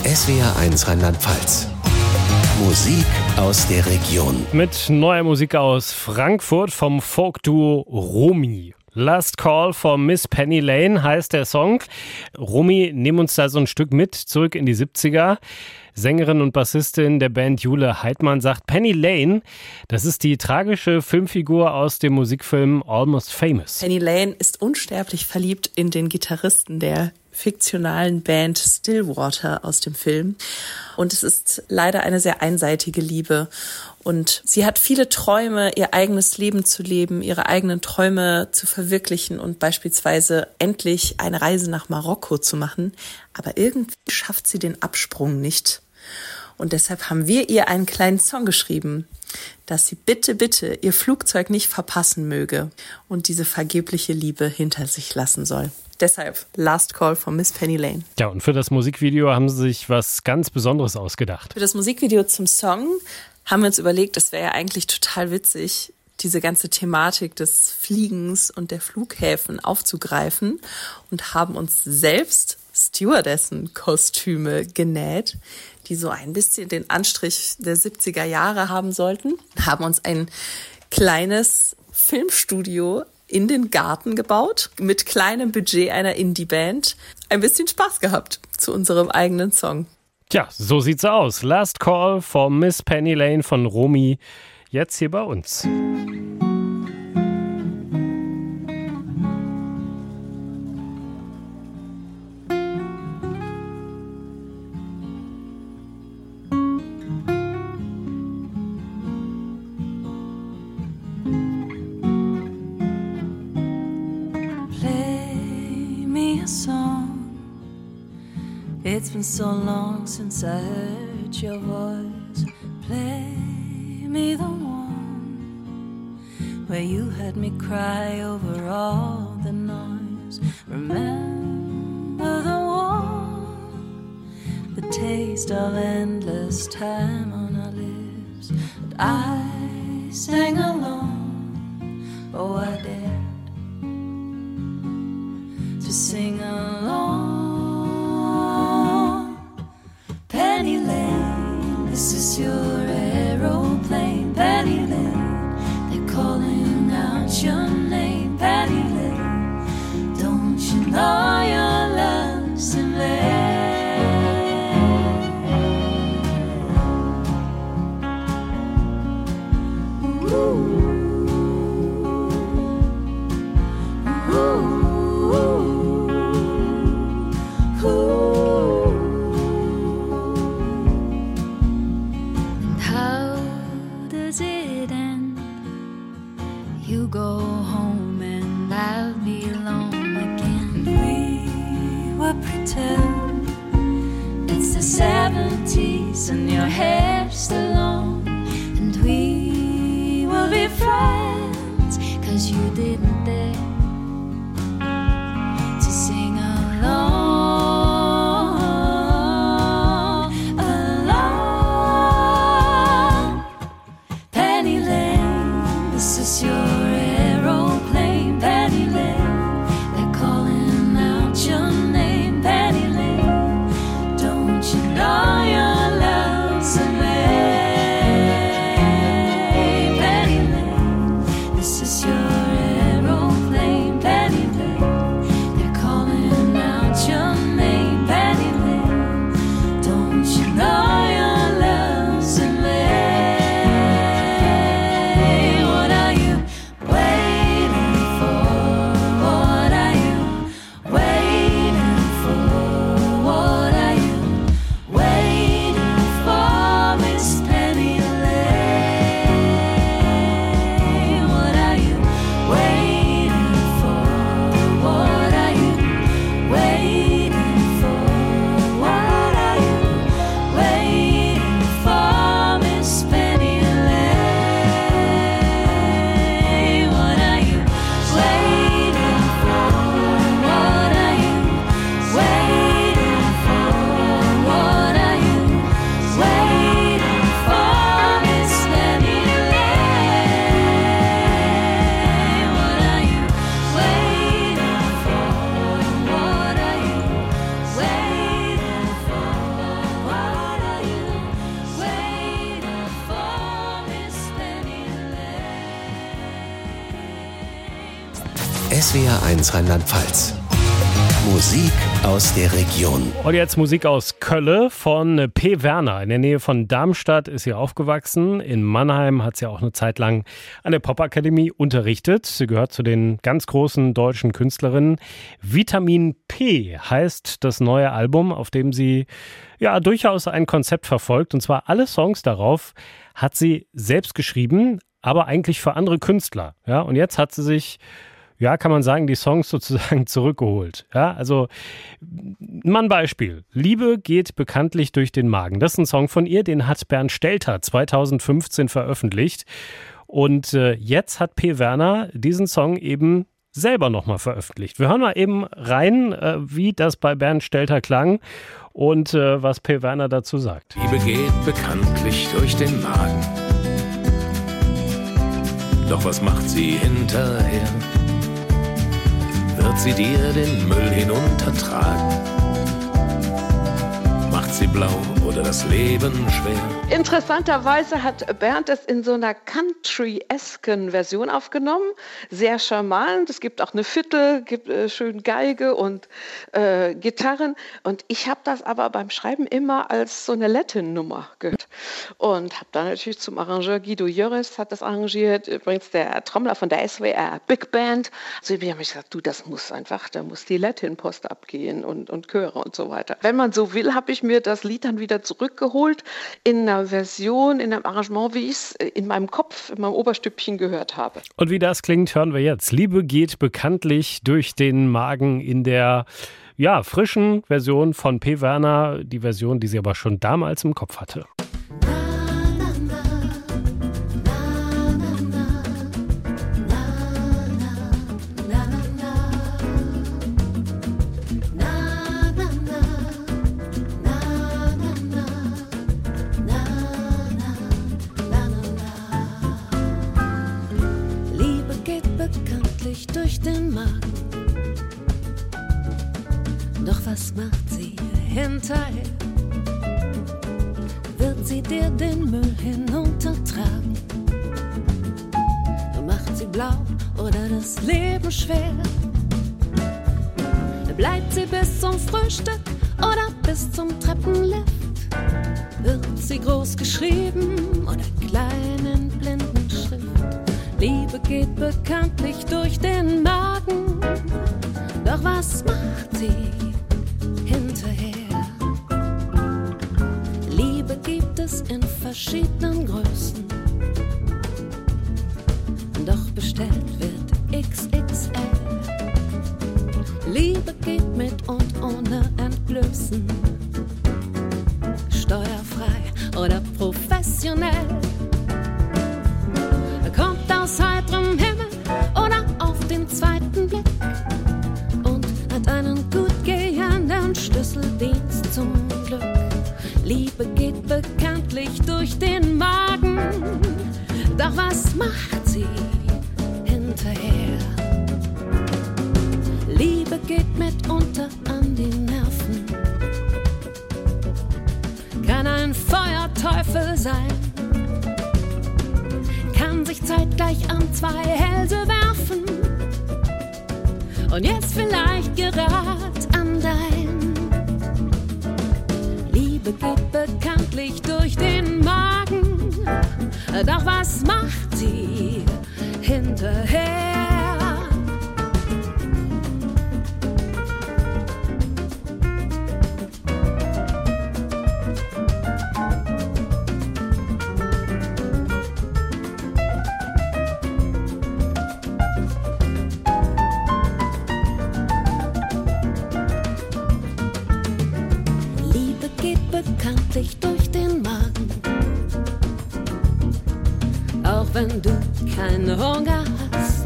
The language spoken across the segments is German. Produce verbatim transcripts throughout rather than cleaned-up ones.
S W R eins Rheinland-Pfalz. Musik aus der Region. Mit neuer Musik aus Frankfurt vom Folkduo Romy. Last Call for Miss Penny Lane heißt der Song. Romy, nimm uns da so ein Stück mit, zurück in die siebziger. Sängerin und Bassistin der Band Jule Heidmann sagt, Penny Lane, das ist die tragische Filmfigur aus dem Musikfilm Almost Famous. Penny Lane ist unsterblich verliebt in den Gitarristen der fiktionalen Band Stillwater aus dem Film. Und es ist leider eine sehr einseitige Liebe. Und sie hat viele Träume, ihr eigenes Leben zu leben, ihre eigenen Träume zu verwirklichen und beispielsweise endlich eine Reise nach Marokko zu machen. Aber irgendwie schafft sie den Absprung nicht. Und deshalb haben wir ihr einen kleinen Song geschrieben, dass sie bitte, bitte ihr Flugzeug nicht verpassen möge und diese vergebliche Liebe hinter sich lassen soll. Deshalb Last Call von Miss Penny Lane. Ja, und für das Musikvideo haben sie sich was ganz Besonderes ausgedacht. Für das Musikvideo zum Song haben wir uns überlegt, es wäre ja eigentlich total witzig, diese ganze Thematik des Fliegens und der Flughäfen aufzugreifen und haben uns selbst Stewardessen-Kostüme genäht, die so ein bisschen den Anstrich der siebziger Jahre haben sollten. Haben uns ein kleines Filmstudio in den Garten gebaut, mit kleinem Budget einer Indie-Band. Ein bisschen Spaß gehabt zu unserem eigenen Song. Tja, so sieht's aus. Last Call for Miss Penny Lane von Romy, jetzt hier bei uns. It's been so long since I heard your voice. Play me the one where you had me cry over all the noise. Remember the one, the taste of endless time on our lips. And I sang along, oh I dared to sing along. Penny Lane, this is your aeroplane. Penny Lane, they're calling out your name. Penny Lane, don't you know your love's in vain? Ooh, ooh, ooh, ooh. You go home and I'll be alone again. We will pretend it's the seventies and your hair's still long. And we will be friends, cause you didn't dare to sing along. Along Penny Lane, this is your this is your S W R eins Rheinland-Pfalz. Musik aus der Region. Und jetzt Musik aus Kölle von P. Werner. In der Nähe von Darmstadt ist sie aufgewachsen. In Mannheim hat sie auch eine Zeit lang an der Popakademie unterrichtet. Sie gehört zu den ganz großen deutschen Künstlerinnen. Vitamin P heißt das neue Album, auf dem sie ja durchaus ein Konzept verfolgt. Und zwar alle Songs darauf hat sie selbst geschrieben, aber eigentlich für andere Künstler. Ja, und jetzt hat sie sich, ja, kann man sagen, die Songs sozusagen zurückgeholt. Ja, also mal ein Beispiel. Liebe geht bekanntlich durch den Magen. Das ist ein Song von ihr, den hat Bernd Stelter zweitausendfünfzehn veröffentlicht. Und äh, jetzt hat P. Werner diesen Song eben selber nochmal veröffentlicht. Wir hören mal eben rein, äh, wie das bei Bernd Stelter klang und äh, was P. Werner dazu sagt. Liebe geht bekanntlich durch den Magen. Doch was macht sie hinterher? Wird sie dir den Müll hinuntertragen? Macht sie blau oder das Leben schwer? Interessanterweise hat Bernd es in so einer country-esken Version aufgenommen. Sehr charmant. Es gibt auch eine Viertel, gibt äh, schön Geige und äh, Gitarren. Und ich habe das aber beim Schreiben immer als so eine Latin-Nummer gehört. Und habe dann natürlich zum Arrangeur Guido Jöres hat das arrangiert. Übrigens der Trommler von der S W R Big Band. Also ich habe gesagt, du, das muss einfach, da muss die Latin-Post abgehen und, und Chöre und so weiter. Wenn man so will, habe ich mir das Lied dann wieder zurückgeholt in einer Version, in einem Arrangement, wie ich es in meinem Kopf, in meinem Oberstübchen gehört habe. Und wie das klingt, hören wir jetzt. Liebe geht bekanntlich durch den Magen in der ja, frischen Version von P. Werner, die Version, die sie aber schon damals im Kopf hatte. Durch den Magen. Doch was macht sie hinterher? Wird sie dir den Müll hinuntertragen? Macht sie blau oder das Leben schwer? Bleibt sie bis zum Frühstück oder bis zum Treppenlift? Wird sie groß geschrieben oder klein in Blindenschrift? Liebe geht bekanntlich durch den Magen, doch was macht sie hinterher? Liebe gibt es in verschiedenen Größen, doch bestellt wird X X L. Liebe geht mit und ohne Entblößen, steuerfrei oder professionell. Kommt aus heiterem Himmel oder auf den zweiten Blick und hat einen gut gehenden Schlüsseldienst zum Glück. Liebe geht bekanntlich durch den Magen, doch was macht sie hinterher? Liebe geht mitunter an die Nerven, kann ein Feuerteufel sein, kann sich zeitgleich an zwei Hälse werfen und jetzt vielleicht gerad an dein. Liebe geht bekanntlich durch den Magen, doch was macht sie hinterher? Bekanntlich durch den Magen, auch wenn du keinen Hunger hast.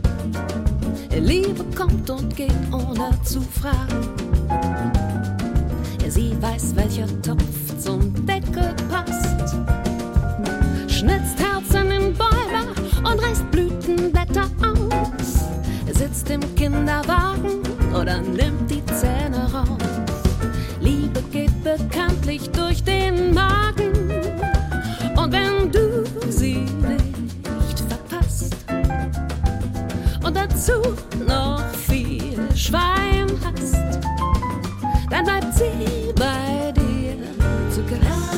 Liebe kommt und geht ohne zu fragen. Sie weiß, welcher Topf zum Deckel passt, schnitzt Herzen in Bäume und reißt Blütenblätter aus, sitzt im Kinderwagen oder nimmt die Zähne raus. Liebe geht bekanntlich durch den Magen, und wenn du sie nicht verpasst und dazu noch Schwein hast, dann bleibt sie bei dir zu Gast.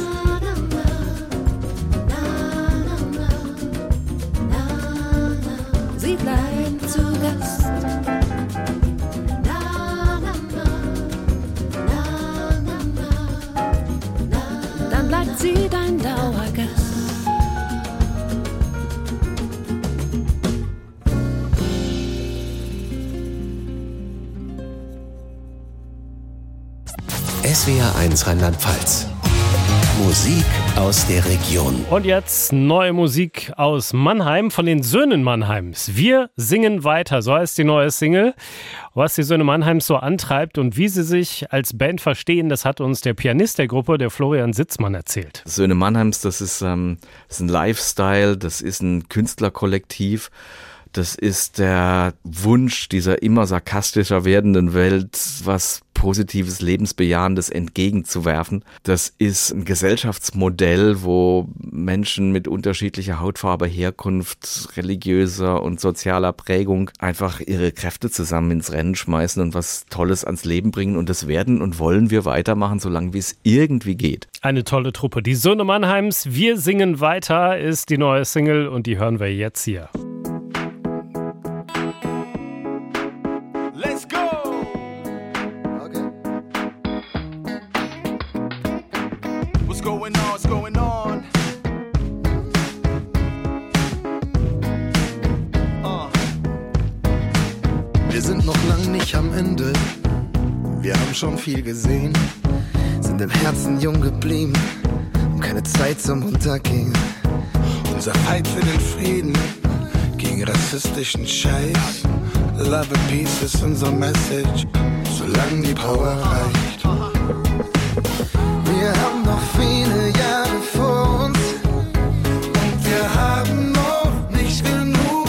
Sie bleibt zu Gast. Dann bleibt sie dein Dauergast. S W R eins Rheinland-Pfalz. Musik aus der Region. Und jetzt neue Musik aus Mannheim von den Söhnen Mannheims. Wir singen weiter, so heißt die neue Single. Was die Söhne Mannheims so antreibt und wie sie sich als Band verstehen, das hat uns der Pianist der Gruppe, der Florian Sitzmann, erzählt. Söhne Mannheims, das ist, ähm, das ist ein Lifestyle, das ist ein Künstlerkollektiv. Das ist der Wunsch dieser immer sarkastischer werdenden Welt, was Positives, Lebensbejahendes entgegenzuwerfen. Das ist ein Gesellschaftsmodell, wo Menschen mit unterschiedlicher Hautfarbe, Herkunft, religiöser und sozialer Prägung einfach ihre Kräfte zusammen ins Rennen schmeißen und was Tolles ans Leben bringen. Und das werden und wollen wir weitermachen, solange wie es irgendwie geht. Eine tolle Truppe. Die Söhne Mannheims, Wir singen weiter, ist die neue Single und die hören wir jetzt hier. Let's go! Okay. What's going on? What's going on? Uh. Wir sind noch lang nicht am Ende. Wir haben schon viel gesehen. Sind im Herzen jung geblieben. Und keine Zeit zum Untergehen. Unser Fight für den Frieden gegen rassistischen Scheiß. Love and Peace ist unser Message, solange die Power reicht. Wir haben noch viele Jahre vor uns und wir haben noch nicht genug.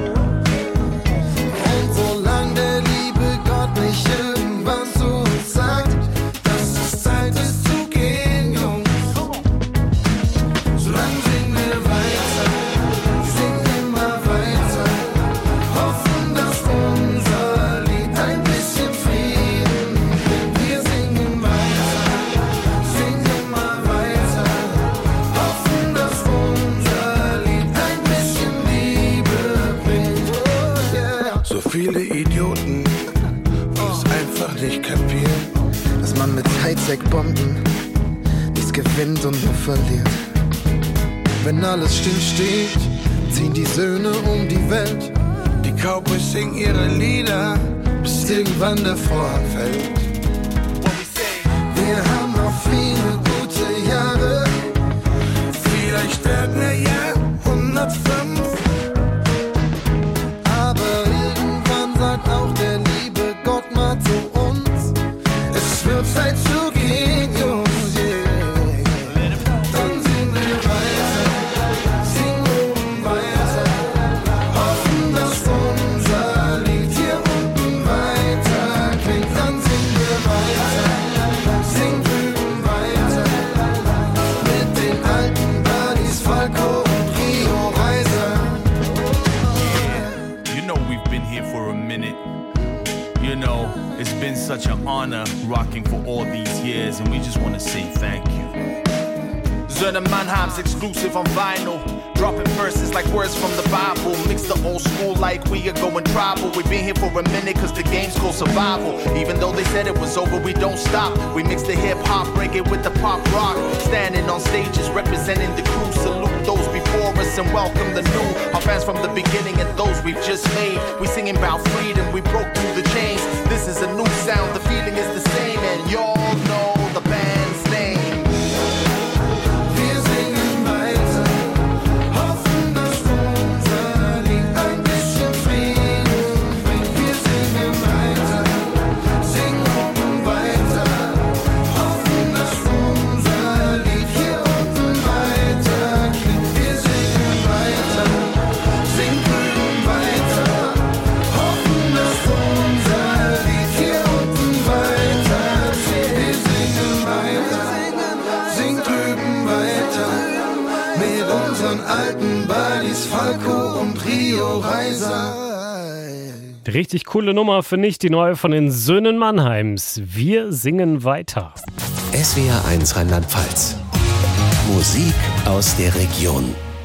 Und solange der liebe Gott nicht irgendwann zu uns sagt, dass es Zeit ist zu gehen, Jungs, solange singen wir weiter, wir singen immer weiter, hoffen, dass unser Lied ein bisschen Frieden bringt. Wir singen weiter, singen immer weiter, hoffen, dass unser Lied ein bisschen Liebe bringt. Oh yeah. So viele Idioten, die es einfach nicht kapieren. Dass man mit Hightech-Bomben nichts gewinnt und nur verliert. Wenn alles still steht, ziehen die Söhne um die Welt. Die Cowboys singen ihre Lieder, bis irgendwann der Vorhang fällt. Wir haben noch viele gute Jahre. Vielleicht werden wir ja hundertfünf. Aber irgendwann sagt auch der liebe Gott mal zu uns: Es wird Zeit zu gehen, Jungs. Yeah. Dann singen wir weiter, singen oben weiter, hoffen, dass unser Lied hier unten weiter klingt. Dann singen wir weiter, singen drüben weiter, mit den alten Buddies Falco und Rio Reiser. You know we've been here for a minute. You know, it's been such an honor rocking for all these years, and we just want to say thank you. Söhne Mannheims exclusive on vinyl. Dropping verses like words from the Bible. Mix the old school like we are going tribal. We've been here for a minute cause the game's called survival. Even though they said it was over, we don't stop. We mix the hip hop, break it with the pop rock. Standing on stages, representing the crew. Salute those before us and welcome the new. Our fans from the beginning and those we've just made. We singing about freedom, we broke through the chains. This is a new sound, the feeling is the same. And y'all know the band's name. Wir singen weiter, hoffen, dass unser Lied ein bisschen Frieden bringt. Wir singen weiter, singen oben weiter, hoffen, dass unser Lied hier unten weiter klingt. Wir singen weiter, singen drüben weiter, hoffen, dass unser Lied hier unten weiter klingt. Wir singen weiter, singen drüben weiter, mit unseren alten Buddies Falco und Rio Reiser. Richtig coole Nummer, finde ich, die neue von den Söhnen Mannheims. Wir singen weiter. S W R eins Rheinland-Pfalz. Musik aus der Region.